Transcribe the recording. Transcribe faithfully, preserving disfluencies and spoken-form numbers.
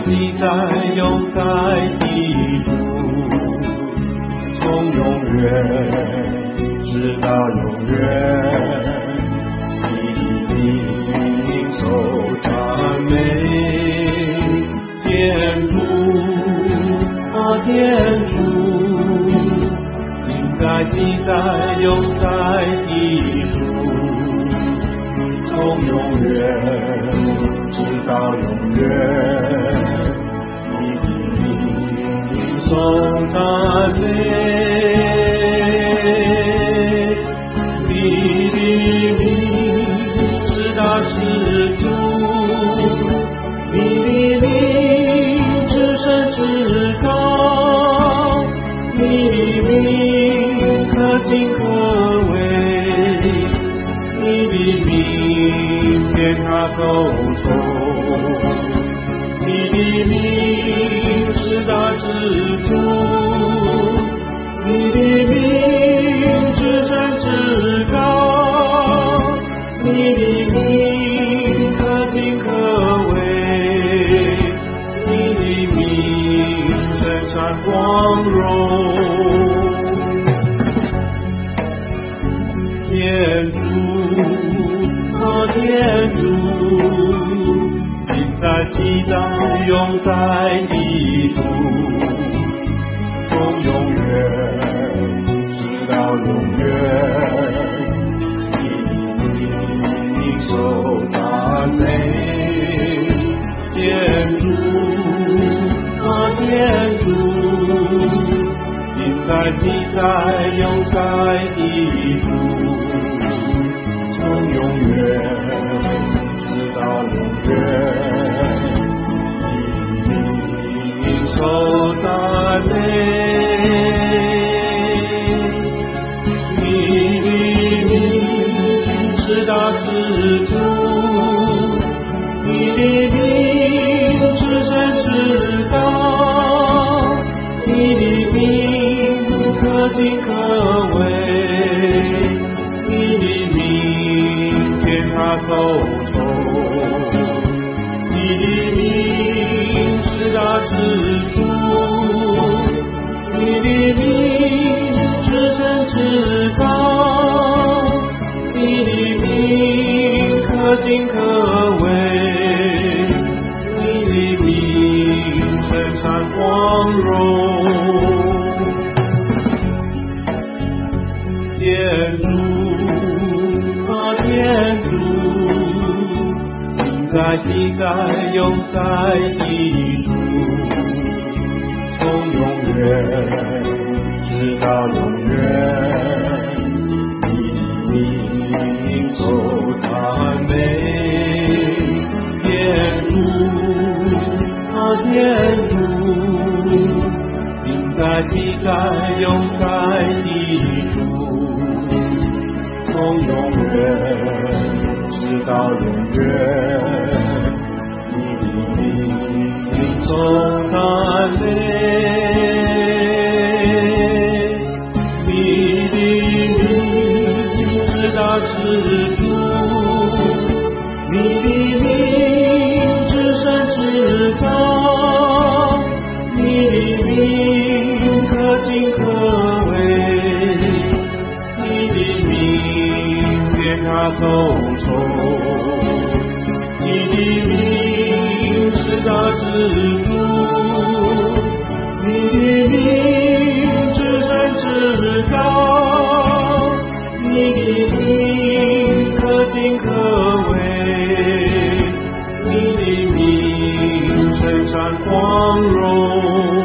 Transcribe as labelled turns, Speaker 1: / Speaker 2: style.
Speaker 1: 记载永在地图，从永远直到永远，你的名受赞美。天主啊天主，应该记载永在地图，从永远直到永远，你的名受赞美。你的名是大是主，你的名至深至高，你的名可敬可畏，你的名天下都从，你的名是大是主，你的名至深至高，你的名可敬可畏，你的名深山光荣。天主啊天主，应在记载永在地图，从永远直到永远，你名受赞美。天主啊天主，应在记载永在地图，从永远直到永远，你名受赞美。你的名是大是主，你的名至深至高，你的名可敬可畏，你的名天下都从，你的名是大是主，你的名至深至高，你的名可敬可畏，你的名深山光荣。天主啊天主，应在记载永在地图，从永远直到永远，你的名受赞美。天主啊天主，应在记载永在地图，从永远直到永远，你的名受赞美。你的名是大是主，你的名至深至高，你的名可敬可畏，你的名天下都从，你的名是大是主，你的名至深至高，你的名可敬可畏，你的名深山光荣。